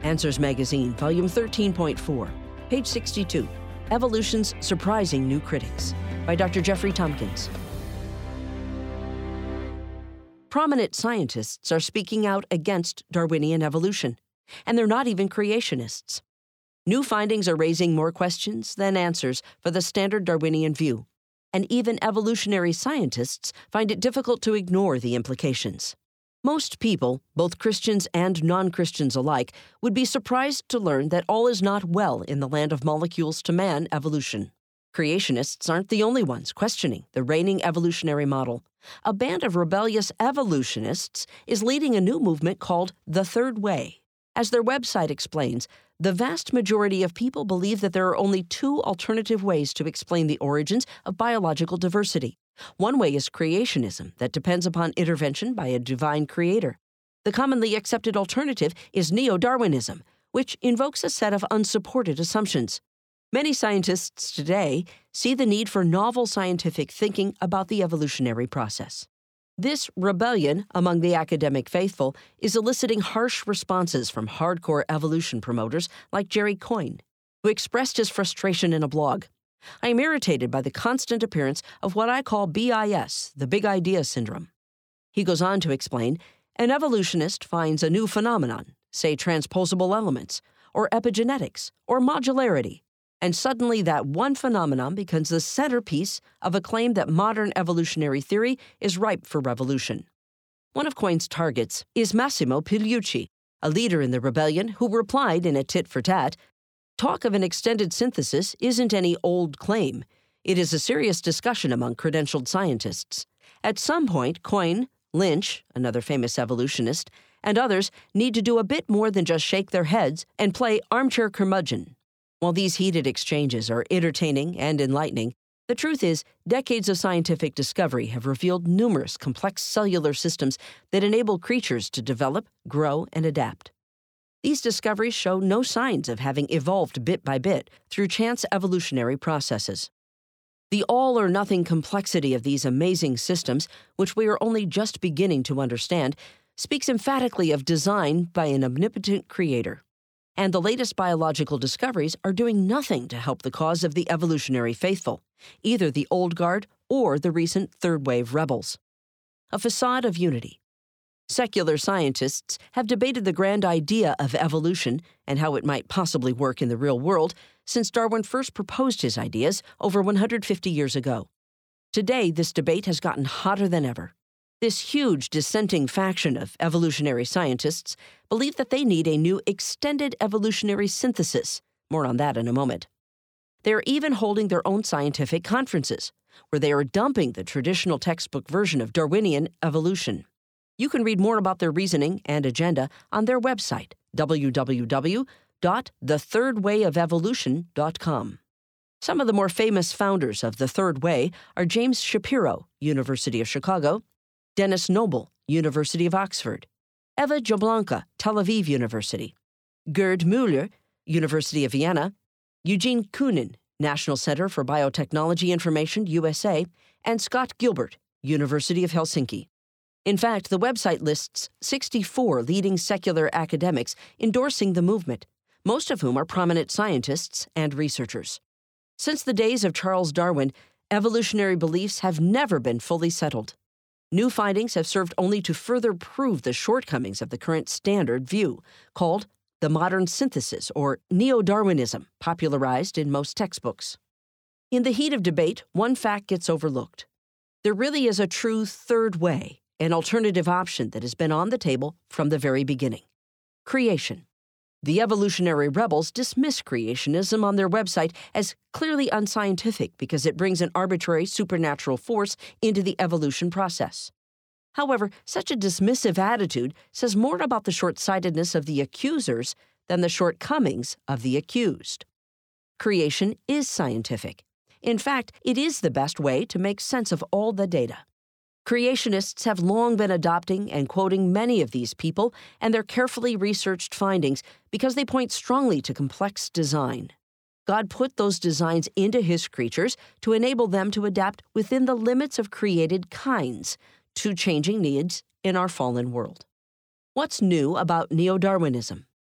Answers Magazine, Volume 13.4, page 62, Evolution's Surprising New Critics, by Dr. Jeffrey Tompkins. Prominent scientists are speaking out against Darwinian evolution, and they're not even creationists. New findings are raising more questions than answers for the standard Darwinian view, and even evolutionary scientists find it difficult to ignore the implications. Most people, both Christians and non-Christians alike, would be surprised to learn that all is not well in the land of molecules to man evolution. Creationists aren't the only ones questioning the reigning evolutionary model. A band of rebellious evolutionists is leading a new movement called the Third Way. As their website explains, the vast majority of people believe that there are only two alternative ways to explain the origins of biological diversity. One way is creationism that depends upon intervention by a divine creator. The commonly accepted alternative is neo-Darwinism, which invokes a set of unsupported assumptions. Many scientists today see the need for novel scientific thinking about the evolutionary process. This rebellion among the academic faithful is eliciting harsh responses from hardcore evolution promoters like Jerry Coyne, who expressed his frustration in a blog. I am irritated by the constant appearance of what I call BIS, the big idea syndrome. He goes on to explain, an evolutionist finds a new phenomenon, say transposable elements, or epigenetics, or modularity, and suddenly that one phenomenon becomes the centerpiece of a claim that modern evolutionary theory is ripe for revolution. One of Coyne's targets is Massimo Pigliucci, a leader in the rebellion who replied in a tit-for-tat, "Talk of an extended synthesis isn't any old claim. It is a serious discussion among credentialed scientists. At some point, Coyne, Lynch, another famous evolutionist, and others need to do a bit more than just shake their heads and play armchair curmudgeon." While these heated exchanges are entertaining and enlightening, the truth is decades of scientific discovery have revealed numerous complex cellular systems that enable creatures to develop, grow, and adapt. These discoveries show no signs of having evolved bit by bit through chance evolutionary processes. The all-or-nothing complexity of these amazing systems, which we are only just beginning to understand, speaks emphatically of design by an omnipotent creator. And the latest biological discoveries are doing nothing to help the cause of the evolutionary faithful, either the old guard or the recent third-wave rebels. A facade of unity. Secular scientists have debated the grand idea of evolution and how it might possibly work in the real world since Darwin first proposed his ideas over 150 years ago. Today, this debate has gotten hotter than ever. This huge dissenting faction of evolutionary scientists believe that they need a new extended evolutionary synthesis. More on that in a moment. They are even holding their own scientific conferences, where they are dumping the traditional textbook version of Darwinian evolution. You can read more about their reasoning and agenda on their website, www.thethirdwayofevolution.com. Some of the more famous founders of the Third Way are James Shapiro, University of Chicago, Dennis Noble, University of Oxford, Eva Jablonka, Tel Aviv University, Gerd Müller, University of Vienna, Eugene Koonin, National Center for Biotechnology Information, USA, and Scott Gilbert, University of Helsinki. In fact, the website lists 64 leading secular academics endorsing the movement, most of whom are prominent scientists and researchers. Since the days of Charles Darwin, evolutionary beliefs have never been fully settled. New findings have served only to further prove the shortcomings of the current standard view, called the modern synthesis or neo-Darwinism, popularized in most textbooks. In the heat of debate, one fact gets overlooked. There really is a true third way, an alternative option that has been on the table from the very beginning. Creation. The evolutionary rebels dismiss creationism on their website as clearly unscientific because it brings an arbitrary supernatural force into the evolution process. However, such a dismissive attitude says more about the short-sightedness of the accusers than the shortcomings of the accused. Creation is scientific. In fact, it is the best way to make sense of all the data. Creationists have long been adopting and quoting many of these people and their carefully researched findings because they point strongly to complex design. God put those designs into his creatures to enable them to adapt within the limits of created kinds to changing needs in our fallen world. What's new about neo-Darwinism?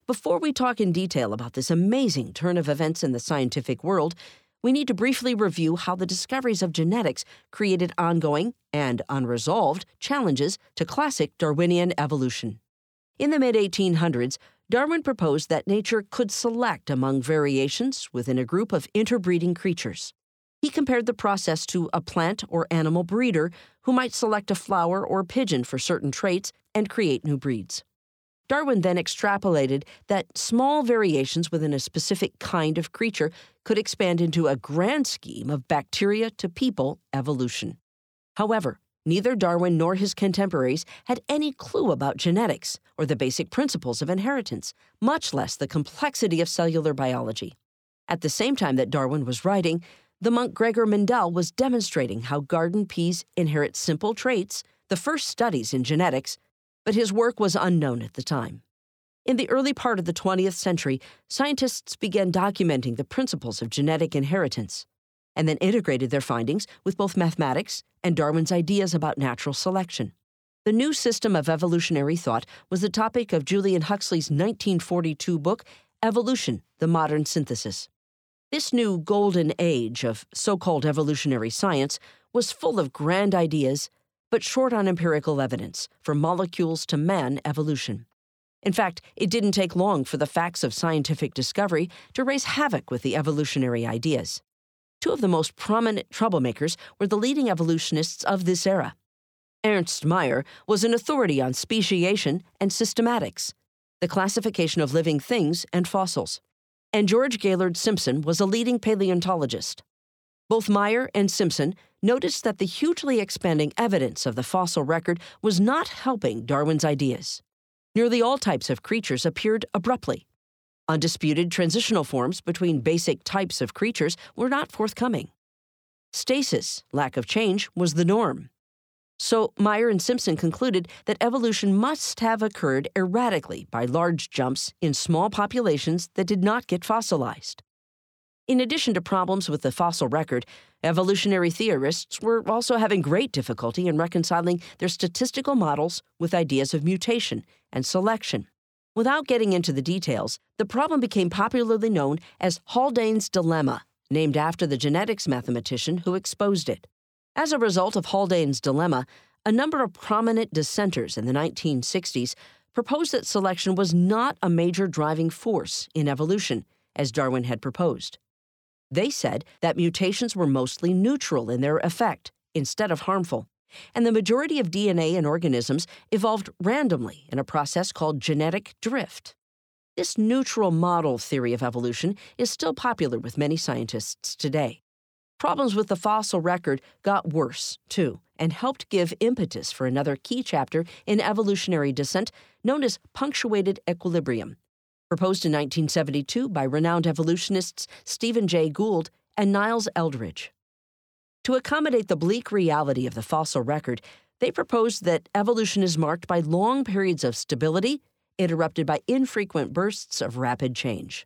Before we talk in detail about this amazing turn of events in the scientific world, we need to briefly review how the discoveries of genetics created ongoing and unresolved challenges to classic Darwinian evolution. In the mid-1800s, Darwin proposed that nature could select among variations within a group of interbreeding creatures. He compared the process to a plant or animal breeder who might select a flower or pigeon for certain traits and create new breeds. Darwin then extrapolated that small variations within a specific kind of creature could expand into a grand scheme of bacteria to people evolution. However, neither Darwin nor his contemporaries had any clue about genetics or the basic principles of inheritance, much less the complexity of cellular biology. At the same time that Darwin was writing, the monk Gregor Mendel was demonstrating how garden peas inherit simple traits, the first studies in genetics, but his work was unknown at the time. In the early part of the 20th century, scientists began documenting the principles of genetic inheritance, and then integrated their findings with both mathematics and Darwin's ideas about natural selection. The new system of evolutionary thought was the topic of Julian Huxley's 1942 book, Evolution, the Modern Synthesis. This new golden age of so-called evolutionary science was full of grand ideas, but short on empirical evidence, from molecules to man evolution. In fact, it didn't take long for the facts of scientific discovery to raise havoc with the evolutionary ideas. Two of the most prominent troublemakers were the leading evolutionists of this era. Ernst Mayr was an authority on speciation and systematics, the classification of living things and fossils, and George Gaylord Simpson was a leading paleontologist. Both Mayr and Simpson noticed that the hugely expanding evidence of the fossil record was not helping Darwin's ideas. Nearly all types of creatures appeared abruptly. Undisputed transitional forms between basic types of creatures were not forthcoming. Stasis, lack of change, was the norm. So Mayr and Simpson concluded that evolution must have occurred erratically by large jumps in small populations that did not get fossilized. In addition to problems with the fossil record, evolutionary theorists were also having great difficulty in reconciling their statistical models with ideas of mutation and selection. Without getting into the details, the problem became popularly known as Haldane's dilemma, named after the genetics mathematician who exposed it. As a result of Haldane's dilemma, a number of prominent dissenters in the 1960s proposed that selection was not a major driving force in evolution, as Darwin had proposed. They said that mutations were mostly neutral in their effect, instead of harmful, and the majority of DNA in organisms evolved randomly in a process called genetic drift. This neutral model theory of evolution is still popular with many scientists today. Problems with the fossil record got worse, too, and helped give impetus for another key chapter in evolutionary descent known as punctuated equilibrium, proposed in 1972 by renowned evolutionists Stephen Jay Gould and Niles Eldredge. To accommodate the bleak reality of the fossil record, they proposed that evolution is marked by long periods of stability, interrupted by infrequent bursts of rapid change.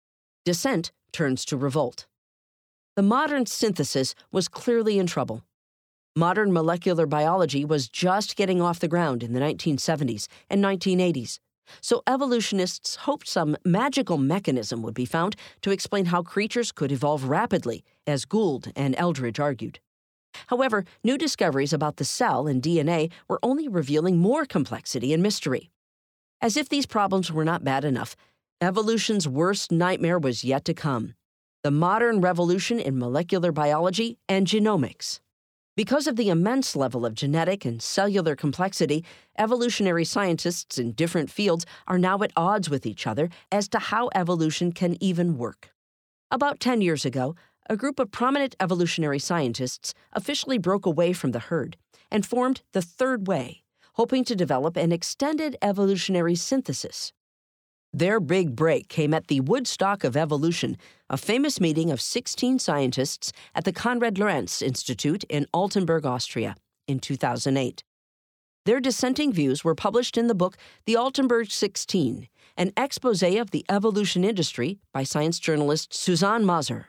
Dissent turns to revolt. The modern synthesis was clearly in trouble. Modern molecular biology was just getting off the ground in the 1970s and 1980s, so evolutionists hoped some magical mechanism would be found to explain how creatures could evolve rapidly, as Gould and Eldredge argued. However, new discoveries about the cell and DNA were only revealing more complexity and mystery. As if these problems were not bad enough, evolution's worst nightmare was yet to come: the modern revolution in molecular biology and genomics. Because of the immense level of genetic and cellular complexity, evolutionary scientists in different fields are now at odds with each other as to how evolution can even work. About 10 years ago, a group of prominent evolutionary scientists officially broke away from the herd and formed the Third Way, hoping to develop an extended evolutionary synthesis. Their big break came at the Woodstock of Evolution, a famous meeting of 16 scientists at the Konrad Lorenz Institute in Altenburg, Austria, in 2008. Their dissenting views were published in the book The Altenburg 16, an exposé of the evolution industry by science journalist Suzanne Moser.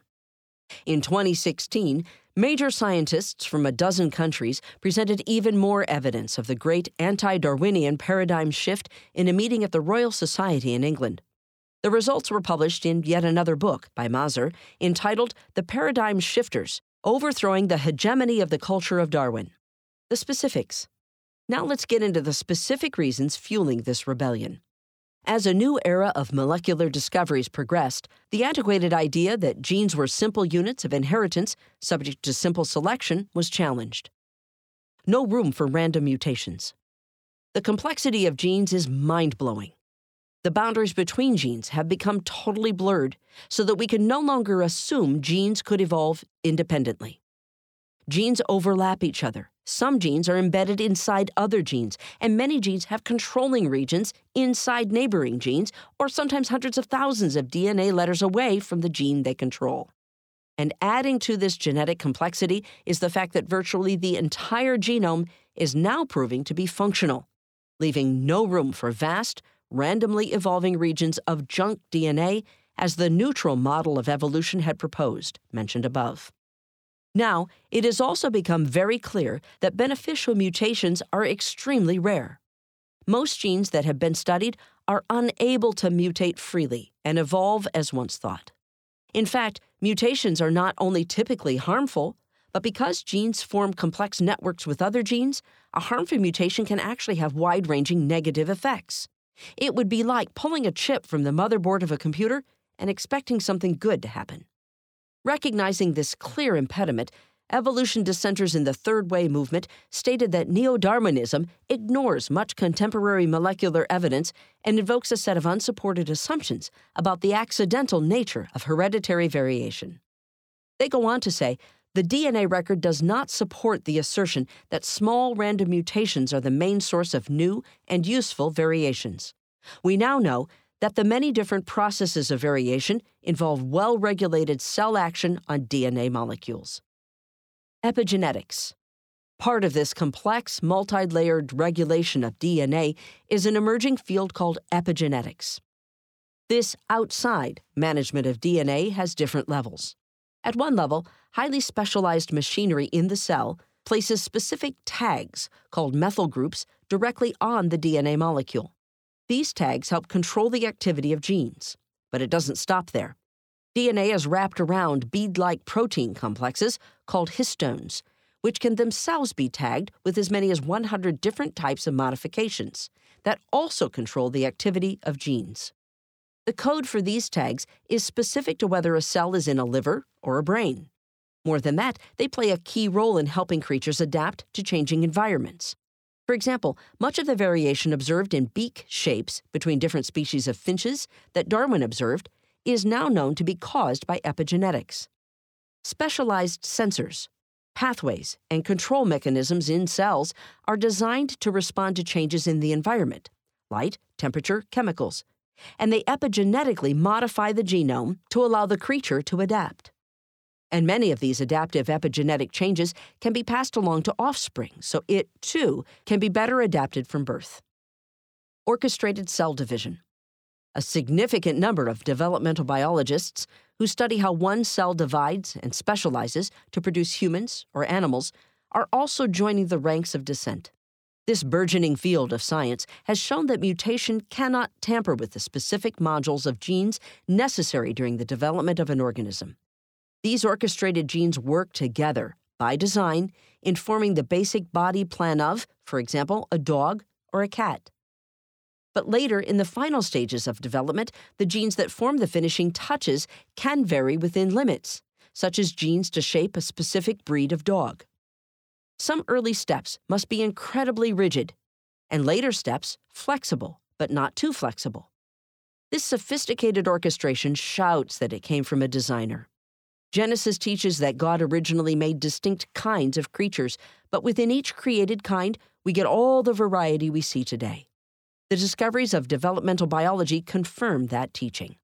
In 2016, major scientists from a dozen countries presented even more evidence of the great anti-Darwinian paradigm shift in a meeting at the Royal Society in England. The results were published in yet another book by Mazur entitled The Paradigm Shifters: Overthrowing the Hegemony of the Culture of Darwin. The specifics. Now let's get into the specific reasons fueling this rebellion. As a new era of molecular discoveries progressed, the antiquated idea that genes were simple units of inheritance subject to simple selection was challenged. No room for random mutations. The complexity of genes is mind-blowing. The boundaries between genes have become totally blurred so that we can no longer assume genes could evolve independently. Genes overlap each other. Some genes are embedded inside other genes, and many genes have controlling regions inside neighboring genes, or sometimes hundreds of thousands of DNA letters away from the gene they control. And adding to this genetic complexity is the fact that virtually the entire genome is now proving to be functional, leaving no room for vast, randomly evolving regions of junk DNA as the neutral model of evolution had proposed, mentioned above. Now, it has also become very clear that beneficial mutations are extremely rare. Most genes that have been studied are unable to mutate freely and evolve as once thought. In fact, mutations are not only typically harmful, but because genes form complex networks with other genes, a harmful mutation can actually have wide-ranging negative effects. It would be like pulling a chip from the motherboard of a computer and expecting something good to happen. Recognizing this clear impediment, evolution dissenters in the Third Way movement stated that neo-Darwinism ignores much contemporary molecular evidence and invokes a set of unsupported assumptions about the accidental nature of hereditary variation. They go on to say, the DNA record does not support the assertion that small random mutations are the main source of new and useful variations. We now know that the many different processes of variation involve well-regulated cell action on DNA molecules. Epigenetics. Part of this complex, multi-layered regulation of DNA is an emerging field called epigenetics. This outside management of DNA has different levels. At one level, highly specialized machinery in the cell places specific tags, called methyl groups, directly on the DNA molecule. These tags help control the activity of genes, but it doesn't stop there. DNA is wrapped around bead-like protein complexes called histones, which can themselves be tagged with as many as 100 different types of modifications that also control the activity of genes. The code for these tags is specific to whether a cell is in a liver or a brain. More than that, they play a key role in helping creatures adapt to changing environments. For example, much of the variation observed in beak shapes between different species of finches that Darwin observed is now known to be caused by epigenetics. Specialized sensors, pathways, and control mechanisms in cells are designed to respond to changes in the environment, light, temperature, chemicals, and they epigenetically modify the genome to allow the creature to adapt. And many of these adaptive epigenetic changes can be passed along to offspring, so it, too, can be better adapted from birth. Orchestrated cell division. A significant number of developmental biologists who study how one cell divides and specializes to produce humans or animals are also joining the ranks of dissent. This burgeoning field of science has shown that mutation cannot tamper with the specific modules of genes necessary during the development of an organism. These orchestrated genes work together, by design, in forming the basic body plan of, for example, a dog or a cat. But later, in the final stages of development, the genes that form the finishing touches can vary within limits, such as genes to shape a specific breed of dog. Some early steps must be incredibly rigid, and later steps flexible, but not too flexible. This sophisticated orchestration shouts that it came from a designer. Genesis teaches that God originally made distinct kinds of creatures, but within each created kind, we get all the variety we see today. The discoveries of developmental biology confirm that teaching.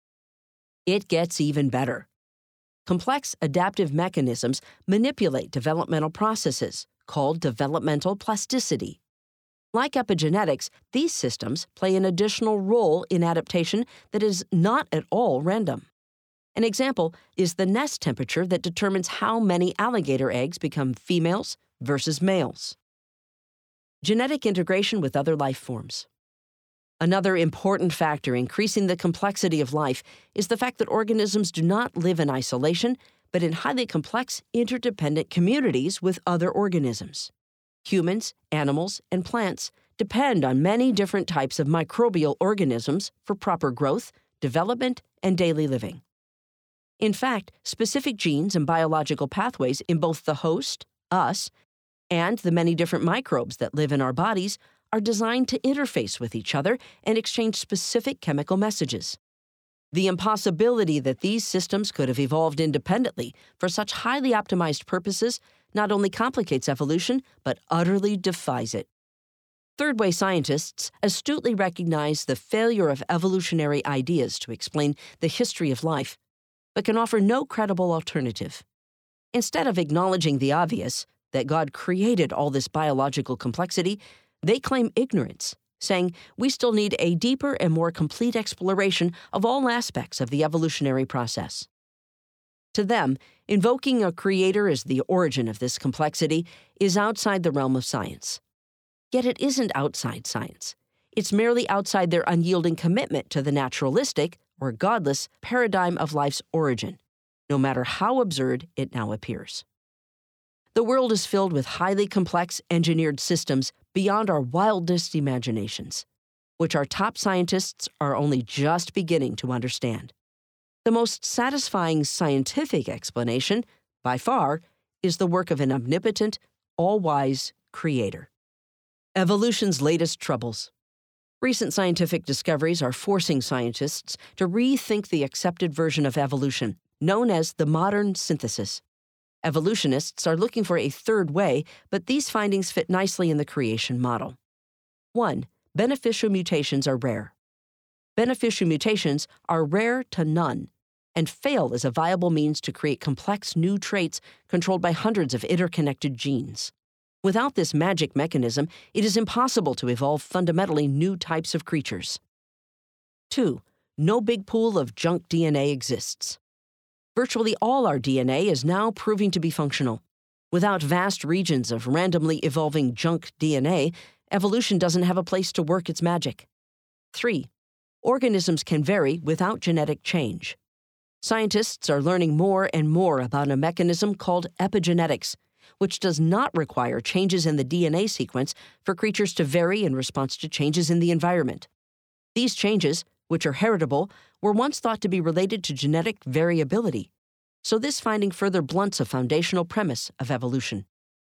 It gets even better. Complex adaptive mechanisms manipulate developmental processes, called developmental plasticity. Like epigenetics, these systems play an additional role in adaptation that is not at all random. An example is the nest temperature that determines how many alligator eggs become females versus males. Genetic integration with other life forms. Another important factor increasing the complexity of life is the fact that organisms do not live in isolation, but in highly complex, interdependent communities with other organisms. Humans, animals, and plants depend on many different types of microbial organisms for proper growth, development, and daily living. In fact, specific genes and biological pathways in both the host, us, and the many different microbes that live in our bodies are designed to interface with each other and exchange specific chemical messages. The impossibility that these systems could have evolved independently for such highly optimized purposes not only complicates evolution, but utterly defies it. Third-way scientists astutely recognize the failure of evolutionary ideas to explain the history of life, but can offer no credible alternative. Instead of acknowledging the obvious, that God created all this biological complexity, they claim ignorance, saying we still need a deeper and more complete exploration of all aspects of the evolutionary process. To them, invoking a creator as the origin of this complexity is outside the realm of science. Yet it isn't outside science. It's merely outside their unyielding commitment to the naturalistic, or godless, paradigm of life's origin, no matter how absurd it now appears. The world is filled with highly complex engineered systems beyond our wildest imaginations, which our top scientists are only just beginning to understand. The most satisfying scientific explanation, by far, is the work of an omnipotent, all-wise creator. Evolution's latest troubles. Recent scientific discoveries are forcing scientists to rethink the accepted version of evolution, known as the modern synthesis. Evolutionists are looking for a third way, but these findings fit nicely in the creation model. 1. Beneficial mutations are rare. Beneficial mutations are rare to none and fail as a viable means to create complex new traits controlled by hundreds of interconnected genes. Without this magic mechanism, it is impossible to evolve fundamentally new types of creatures. 2. No big pool of junk DNA exists. Virtually all our DNA is now proving to be functional. Without vast regions of randomly evolving junk DNA, evolution doesn't have a place to work its magic. 3. Organisms can vary without genetic change. Scientists are learning more and more about a mechanism called epigenetics, which does not require changes in the DNA sequence for creatures to vary in response to changes in the environment. These changes, which are heritable, were once thought to be related to genetic variability, so this finding further blunts a foundational premise of evolution.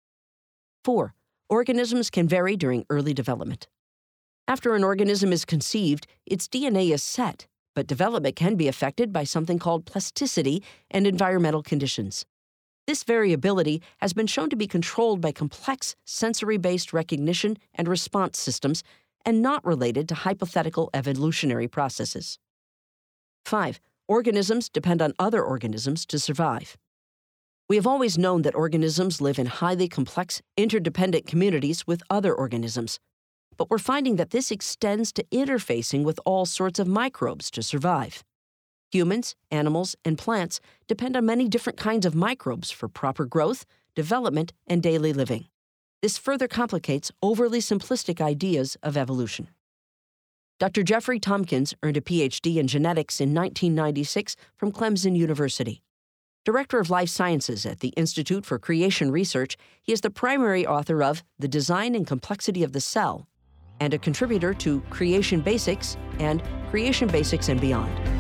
4. Organisms can vary during early development. After an organism is conceived, its DNA is set, but development can be affected by something called plasticity and environmental conditions. This variability has been shown to be controlled by complex sensory-based recognition and response systems and not related to hypothetical evolutionary processes. 5. Organisms depend on other organisms to survive. We have always known that organisms live in highly complex, interdependent communities with other organisms, but we're finding that this extends to interfacing with all sorts of microbes to survive. Humans, animals, and plants depend on many different kinds of microbes for proper growth, development, and daily living. This further complicates overly simplistic ideas of evolution. Dr. Jeffrey Tompkins earned a PhD in genetics in 1996 from Clemson University. Director of Life Sciences at the Institute for Creation Research, he is the primary author of The Design and Complexity of the Cell and a contributor to Creation Basics and Creation Basics and Beyond.